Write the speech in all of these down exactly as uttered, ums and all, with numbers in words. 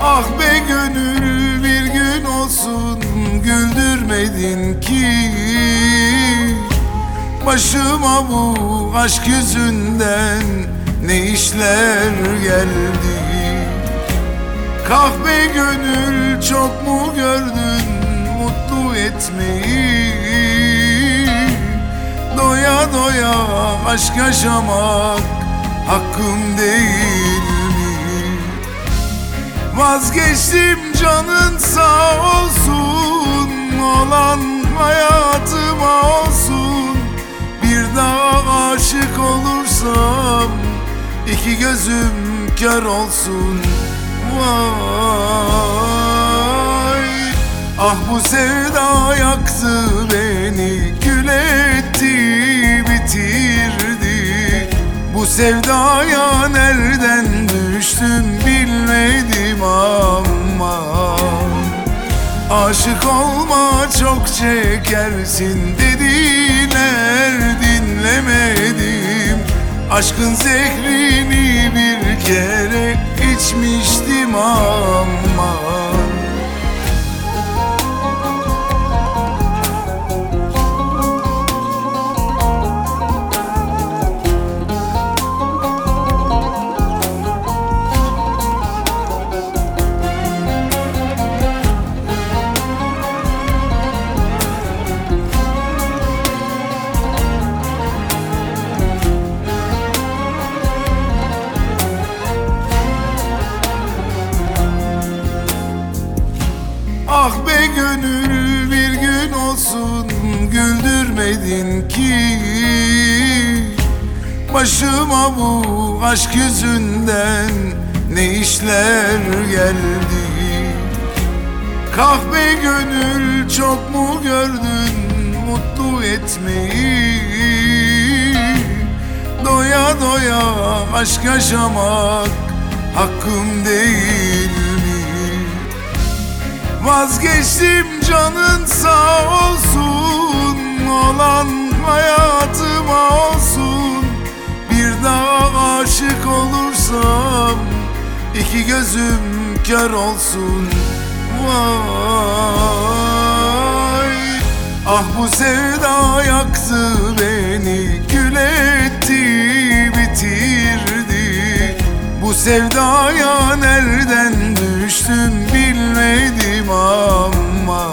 Ah be gönül, bir gün olsun güldürmedin ki. Başıma bu aşk yüzünden ne işler geldi. Kahve gönül, çok mu gördün mutlu etmeyi? Doya doya aşk yaşamak hakkım değil mi? Vazgeçtim, canın sağ olsun, olan hayatıma olsun. Bir daha aşık olursam iki gözüm kör olsun. Vay, ah bu sevda yaktı beni, kül etti, bitirdi. Bu sevdaya nereden düştüm bilmedim ama. Aşık olma çok çekersin dediler, dinlemedim. Aşkın zehrini bir kere içmiştim ama. Ah be gönül, bir gün olsun güldürmedin ki. Başıma bu aşk yüzünden ne işler geldi. Kahve gönül, çok mu gördün mutlu etmeyi? Doya doya aşk yaşamak hakkım değil mi? Vazgeçtim, canın sağ olsun, olan hayatıma olsun. Bir daha aşık olursam iki gözüm kör olsun. Vay, ah bu sevda yaktı beni, kül etti, bitirdi. Bu sevdaya nereden düştüm bilmedim ama.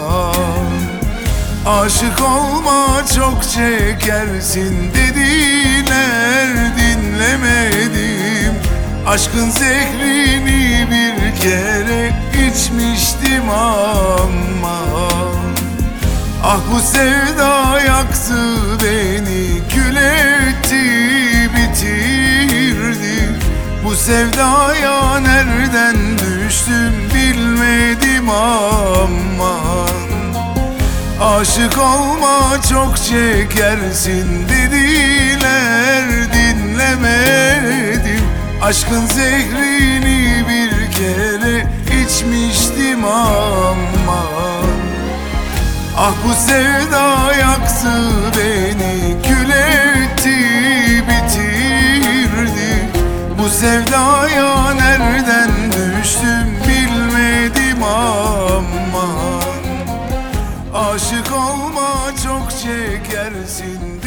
Aşık olma çok çekersin dediler, dinlemedim. Aşkın zehrini bir kere içmiştim ama. Ah bu sevda yaktı beni, kül etti, bitirdi. Bu sevdaya nereden düştüm bilmedim aman. Aşık olma çok çekersin dediler, dinlemedim. Aşkın zehrini bir kere içmiştim aman. Ah bu sevda yaktı beni, kül etti, bitirdi. Bu sevdaya nereden düştüm bilmedim aman. Aşık olma çok çekersin